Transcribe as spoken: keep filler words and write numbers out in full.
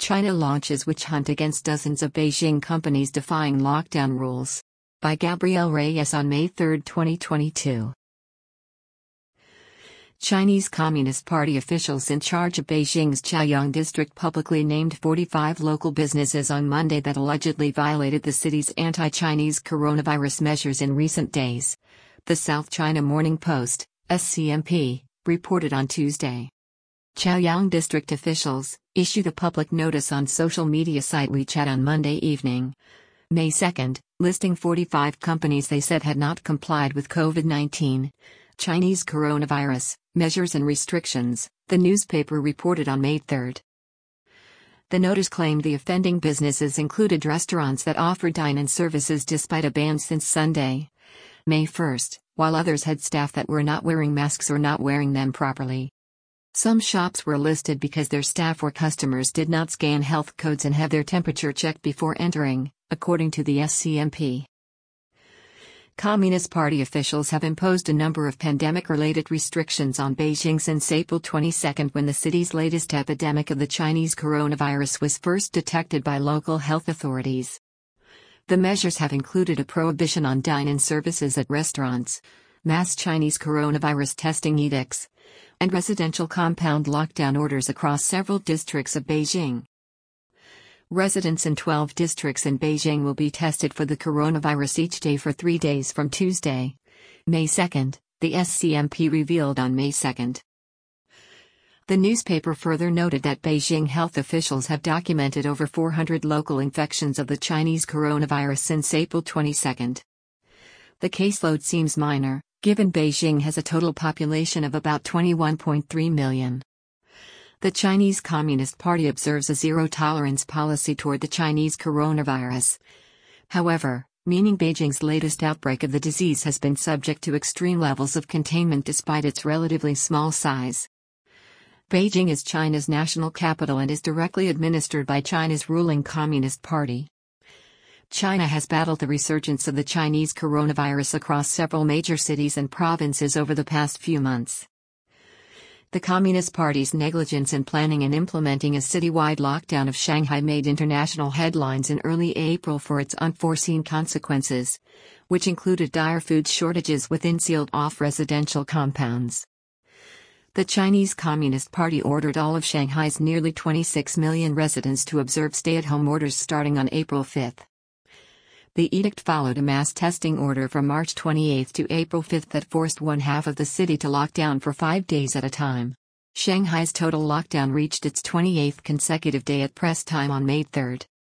China launches witch hunt against dozens of Beijing companies defying lockdown rules. By Gabrielle Reyes on May third, twenty twenty-two. Chinese Communist Party officials in charge of Beijing's Chaoyang district publicly named forty-five local businesses on Monday that allegedly violated the city's anti-Chinese coronavirus measures in recent days. The South China Morning Post, S C M P, reported on Tuesday. Chaoyang district officials issued a public notice on social media site WeChat on Monday evening, May second, listing forty-five companies they said had not complied with COVID nineteen, Chinese coronavirus, measures and restrictions, the newspaper reported on May third. The notice claimed the offending businesses included restaurants that offered dine-in services despite a ban since Sunday, May first, while others had staff that were not wearing masks or not wearing them properly. Some shops were listed because their staff or customers did not scan health codes and have their temperature checked before entering, according to the S C M P. Communist Party officials have imposed a number of pandemic-related restrictions on Beijing since April twenty-second, when the city's latest epidemic of the Chinese coronavirus was first detected by local health authorities. The measures have included a prohibition on dine-in services at restaurants, mass Chinese coronavirus testing edicts, and residential compound lockdown orders across several districts of Beijing. Residents in twelve districts in Beijing will be tested for the coronavirus each day for three days from Tuesday, May second, the S C M P revealed on May second. The newspaper further noted that Beijing health officials have documented over four hundred local infections of the Chinese coronavirus since April twenty-second. The caseload seems minor, given Beijing has a total population of about twenty-one point three million. The Chinese Communist Party observes a zero-tolerance policy toward the Chinese coronavirus. However, meaning Beijing's latest outbreak of the disease has been subject to extreme levels of containment despite its relatively small size. Beijing is China's national capital and is directly administered by China's ruling Communist Party. China has battled the resurgence of the Chinese coronavirus across several major cities and provinces over the past few months. The Communist Party's negligence in planning and implementing a citywide lockdown of Shanghai made international headlines in early April for its unforeseen consequences, which included dire food shortages within sealed-off residential compounds. The Chinese Communist Party ordered all of Shanghai's nearly twenty-six million residents to observe stay-at-home orders starting on April fifth. The edict followed a mass testing order from March twenty-eighth to April fifth that forced one half of the city to lock down for five days at a time. Shanghai's total lockdown reached its twenty-eighth consecutive day at press time on May third.